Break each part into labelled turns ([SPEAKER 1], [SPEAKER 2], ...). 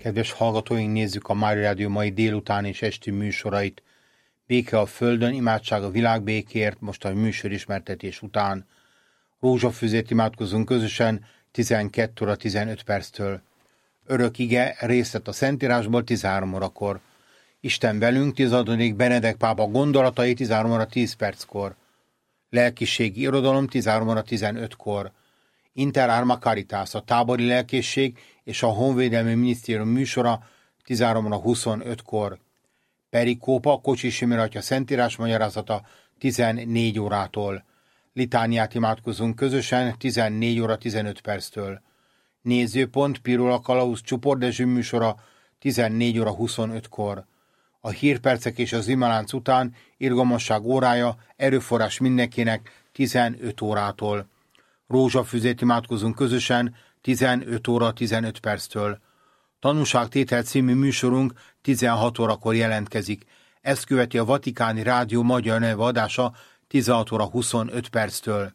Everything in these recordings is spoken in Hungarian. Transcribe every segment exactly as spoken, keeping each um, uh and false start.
[SPEAKER 1] Kedves hallgatóink, nézzük a Mária Rádió mai délután és esti műsorait. Béke a földön, imádság a világbékért, most a műsorismertetés után. Rózsafüzét imádkozunk közösen tizenkét óra tizenöt perctől. Örök ige, részlet a Szentírásból tizenhárom órakor. Isten velünk, tizedik Benedek pápa gondolatai tizenhárom óra tíz perckor. Lelkiségi irodalom tizenhárom óra tizenötkor. Inter Arma Caritas, a tábori lelkészség és a Honvédelmi Minisztérium műsora tizenhárom óra huszonötkor. Perikópa, Kocsis Imre atya szentírás magyarázata tizennégy órától. Litániát imádkozunk közösen tizennégy óra tizenöt perctől. Nézőpont, Pirula Kalausz csoportdezsű műsora tizennégy óra huszonötkor. A hírpercek és az imalánc után irgalmasság órája, erőforrás mindenkinek tizenöt órától. Rózsafüzét imádkozunk közösen tizenöt óra tizenöt perctől. Tanúságtétel című műsorunk tizenhat órakor jelentkezik. Ezt követi a Vatikáni Rádió magyar nyelvű adása tizenhat óra huszonöt perctől.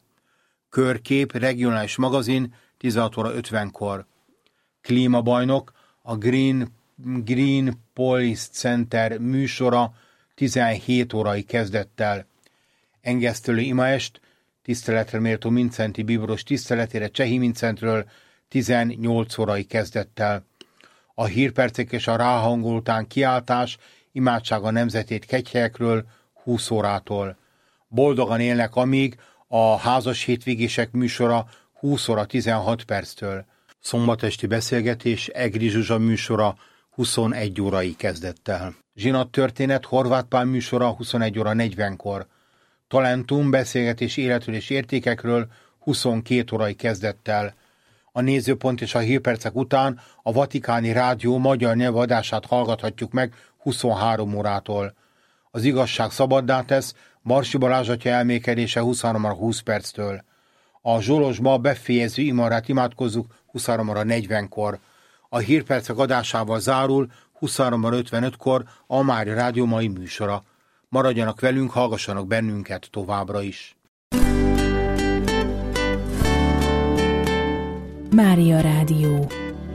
[SPEAKER 1] Körkép, regionális magazin tizenhat óra ötvenkor. Klímabajnok, a Green, Green Policy Center műsora tizenhét órai kezdettel. Engesztelő imaest, tiszteletre méltó Mincenti bíboros tiszteletére Csehi Mincentről tizennyolc órai kezdettel. A hírpercek és a ráhangol után kiáltás, imádság a nemzetét kegyhelyekről húsz órától. Boldogan élnek amíg a házas hétvégések műsora húsz óra tizenhat perctől. Szombatesti beszélgetés Egri Zsuzsa műsora huszonegy órai kezdettel. Zsinat történet Horváth Pál műsora huszonegy óra negyvenkor. Talentum beszélgetés életről és értékekről huszonkét órai kezdettel. A nézőpont és a hírpercek után a Vatikáni Rádió magyar nyelvű adását hallgathatjuk meg huszonhárom órától. Az igazság szabaddá tesz, Marsi Balázs atya elmékedése huszonhárom óra húsz perctől. A Zsolozsba befejező imarát imádkozzuk huszonhárom óra negyvenkor. A hírpercek adásával zárul huszonhárom óra ötvenötkor a Mária Rádió mai műsora. Maradjanak velünk, hallgassanak bennünket továbbra is.
[SPEAKER 2] Mária Rádió.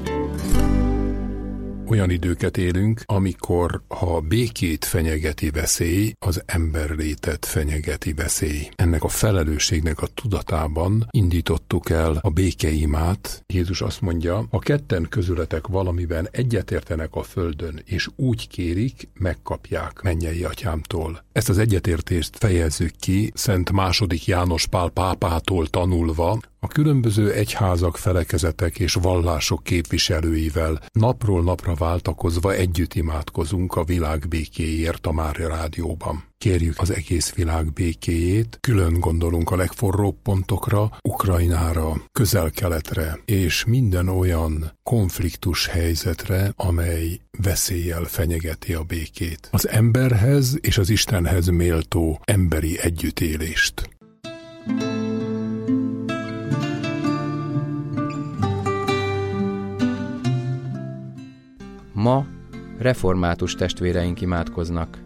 [SPEAKER 3] Olyan időket élünk, amikor ha a békét fenyegeti veszély, az emberlétet fenyegeti veszély. Ennek a felelősségnek a tudatában indítottuk el a békeimát. Jézus azt mondja, ha ketten közületek valamiben egyetértenek a földön, és úgy kérik, megkapják mennyei atyámtól. Ezt az egyetértést fejezzük ki Szent második János Pál pápától tanulva, a különböző egyházak, felekezetek és vallások képviselőivel napról napra váltakozva együtt imádkozunk a világ békéért a Mária Rádióban. Kérjük az egész világ békéjét, külön gondolunk a legforróbb pontokra, Ukrajnára, Közel-Keletre és minden olyan konfliktus helyzetre, amely veszéllyel fenyegeti a békét. Az emberhez és az Istenhez méltó emberi együttélést.
[SPEAKER 4] Ma református testvéreink imádkoznak.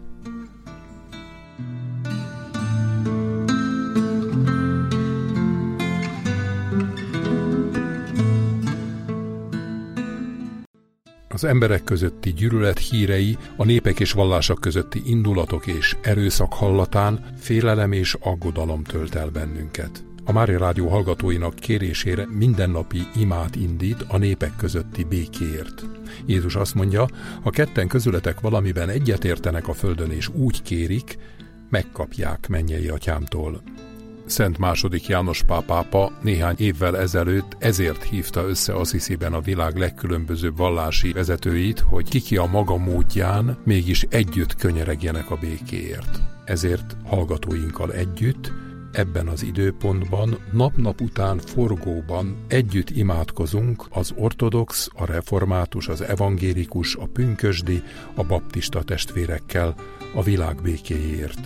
[SPEAKER 3] Az emberek közötti gyűlölet hírei, a népek és vallások közötti indulatok és erőszak hallatán félelem és aggodalom tölt el bennünket. A Mária Rádió hallgatóinak kérésére mindennapi imát indít a népek közötti békéért. Jézus azt mondja, ha ketten közületek valamiben egyetértenek a földön és úgy kérik, megkapják mennyei atyámtól. Szent második János Pál pápa néhány évvel ezelőtt ezért hívta össze Assisiben a világ legkülönbözőbb vallási vezetőit, hogy kiki a maga módján mégis együtt könyeregjenek a békéért. Ezért hallgatóinkkal együtt ebben az időpontban nap-nap után forgóban együtt imádkozunk az ortodox, a református, az evangélikus, a pünkösdi, a baptista testvérekkel a világ békéjéért.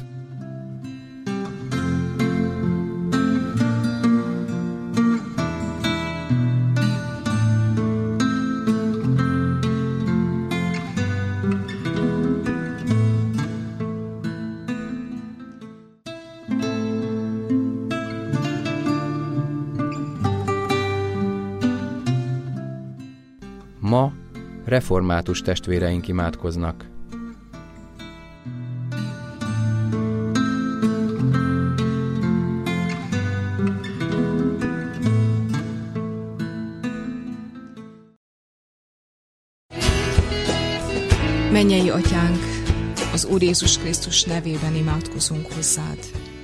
[SPEAKER 4] Ma Református testvéreink imádkoznak.
[SPEAKER 5] Mennyei Atyánk, az Úr Jézus Krisztus nevében imádkozunk hozzád.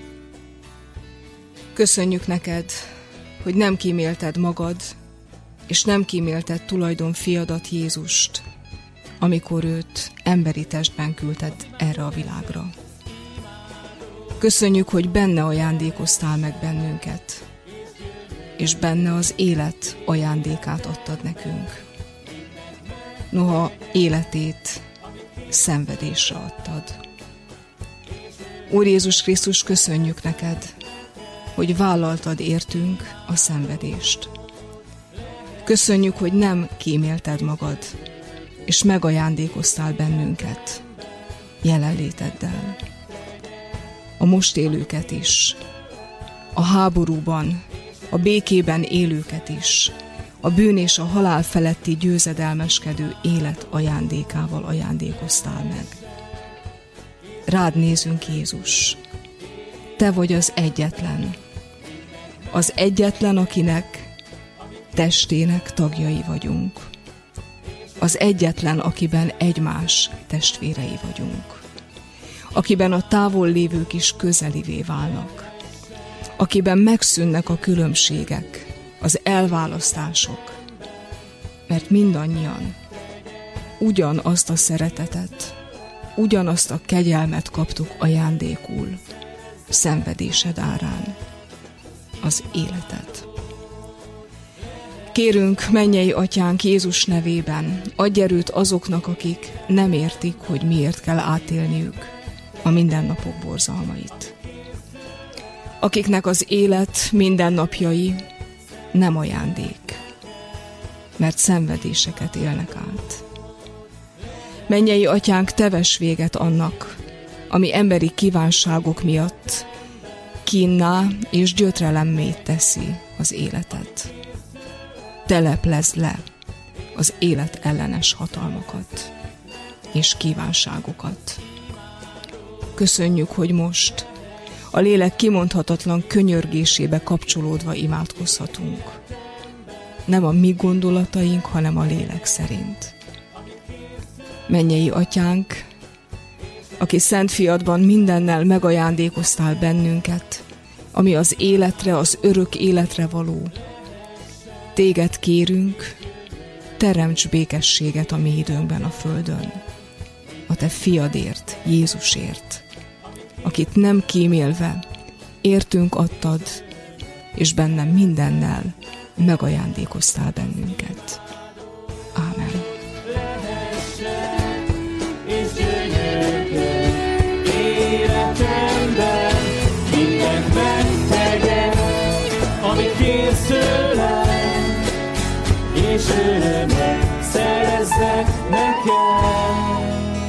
[SPEAKER 5] Köszönjük neked, hogy nem kímélted magad, és nem kímélted tulajdon fiadat Jézust, amikor őt emberi testben küldted erre a világra. Köszönjük, hogy benne ajándékoztál meg bennünket, és benne az élet ajándékát adtad nekünk. Noha életét szenvedésre adtad. Úr Jézus Krisztus, köszönjük neked, hogy vállaltad értünk a szenvedést. Köszönjük, hogy nem kímélted magad, és megajándékoztál bennünket jelenléteddel. A most élőket is, a háborúban, a békében élőket is, a bűn és a halál feletti győzedelmeskedő élet ajándékával ajándékoztál meg. Rád nézünk, Jézus. Te vagy az egyetlen. Az egyetlen, akinek testének tagjai vagyunk. Az egyetlen, akiben egymás testvérei vagyunk. Akiben a távol lévők is közelivé válnak. Akiben megszűnnek a különbségek, az elválasztások, mert mindannyian ugyanazt a szeretetet, ugyanazt a kegyelmet kaptuk ajándékul, szenvedésed árán, az életet. Kérünk, mennyei Atyánk, Jézus nevében, adj erőt azoknak, akik nem értik, hogy miért kell átélniük a mindennapok borzalmait. Akiknek az élet mindennapjai nem ajándék, mert szenvedéseket élnek át. Mennyei Atyánk, te vess véget annak, ami emberi kívánságok miatt kínná és gyötrelemmé teszi az életet. Teleplezd le az élet ellenes hatalmakat és kívánságokat. Köszönjük, hogy most a lélek kimondhatatlan könyörgésébe kapcsolódva imádkozhatunk. Nem a mi gondolataink, hanem a lélek szerint. Mennyei Atyánk, aki szent fiadban mindennel megajándékoztál bennünket, ami az életre, az örök életre való. Téged kérünk, teremts békességet a mi időnkben a földön. A te fiadért, Jézusért, akit nem kímélve értünk adtad, és bennem mindennel megajándékoztál bennünket. Ámen.
[SPEAKER 6] Életemben mindent megtegyek, amit kérsz tőlem, és örömet szerezzek nekem.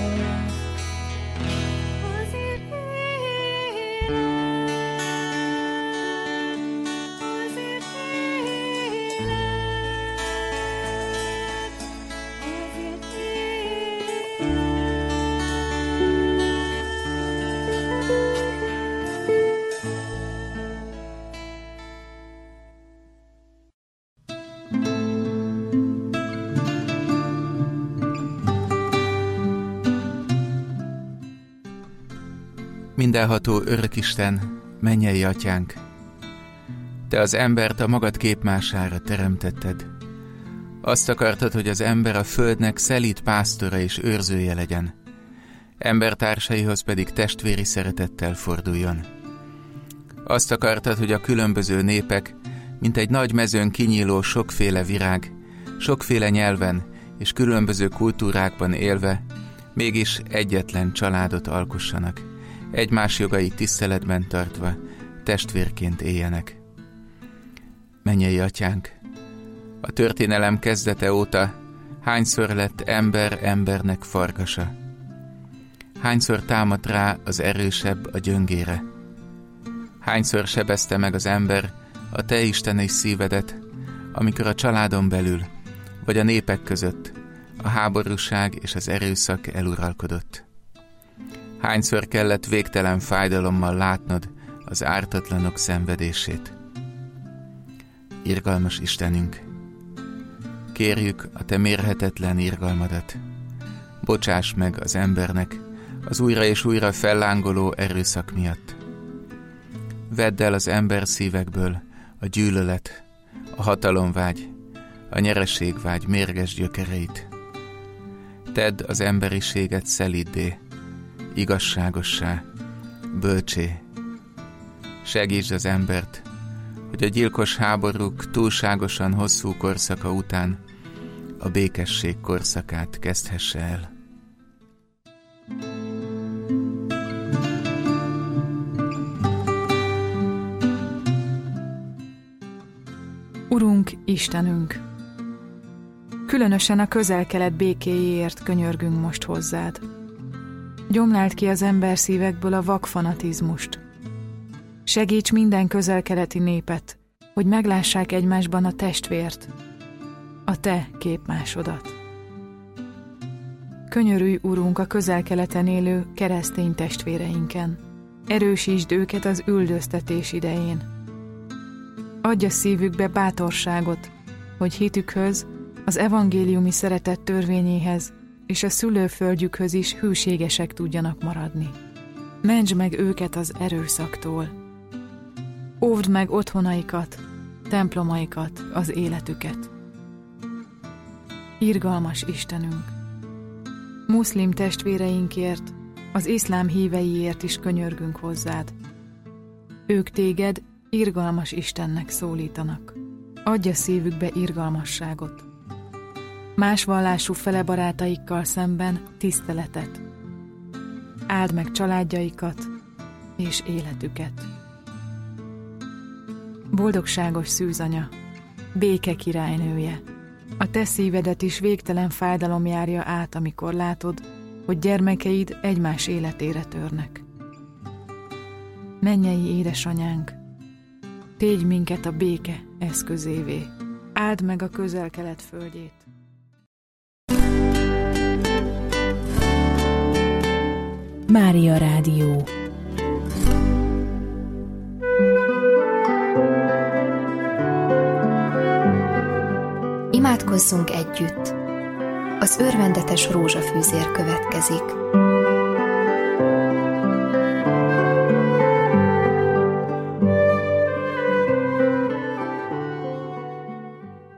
[SPEAKER 7] Mindenható Örökisten, mennyei Atyánk, Te az embert a magad képmására teremtetted. Azt akartad, hogy az ember a földnek szelíd pásztora és őrzője legyen, embertársaihoz pedig testvéri szeretettel forduljon. Azt akartad, hogy a különböző népek, mint egy nagy mezőn kinyíló sokféle virág, sokféle nyelven és különböző kultúrákban élve, mégis egyetlen családot alkossanak, egymás jogait tiszteletben tartva, testvérként éljenek. Mennyei Atyánk, a történelem kezdete óta hányszor lett ember embernek farkasa? Hányszor támadt rá az erősebb a gyöngére? Hányszor sebezte meg az ember a te isteni szívedet, amikor a családon belül, vagy a népek között a háborúság és az erőszak eluralkodott. Hányszor kellett végtelen fájdalommal látnod az ártatlanok szenvedését. Irgalmas Istenünk, kérjük a te mérhetetlen irgalmadat. Bocsáss meg az embernek az újra és újra fellángoló erőszak miatt. Vedd el az ember szívekből a gyűlölet, a hatalomvágy, a nyereségvágy mérges gyökereit. Tedd az emberiséget szeliddé, igazságossá, bölcsé. Segítsd az embert, hogy a gyilkos háborúk túlságosan hosszú korszaka után a békesség korszakát kezdhesse el.
[SPEAKER 8] Urunk, Istenünk! Különösen a közel-kelet békéjéért könyörgünk most hozzád. Gyomláld ki az ember szívekből a vakfanatizmust. Segíts minden közel-keleti népet, hogy meglássák egymásban a testvért, a te képmásodat. Könyörülj, Urunk, a közel-keleten élő keresztény testvéreinken. Erősítsd őket az üldöztetés idején. Adj a szívükbe bátorságot, hogy hitükhöz, az evangéliumi szeretet törvényéhez és a szülőföldjükhöz is hűségesek tudjanak maradni. Mentsd meg őket az erőszaktól. Óvd meg otthonaikat, templomaikat, az életüket. Irgalmas Istenünk! Muszlim testvéreinkért, az iszlám híveiért is könyörgünk hozzád. Ők téged irgalmas Istennek szólítanak. Adj a szívükbe irgalmasságot. Más vallású fele barátaikkal szemben tiszteletet. Áld meg családjaikat és életüket. Boldogságos szűzanya, béke királynője, a te szívedet is végtelen fájdalom járja át, amikor látod, hogy gyermekeid egymás életére törnek. Mennyei édesanyánk, tégy minket a béke eszközévé. Áld meg a közel-kelet földjét.
[SPEAKER 2] Mária Rádió.
[SPEAKER 9] Imádkozzunk együtt. Az örvendetes rózsafűzér következik.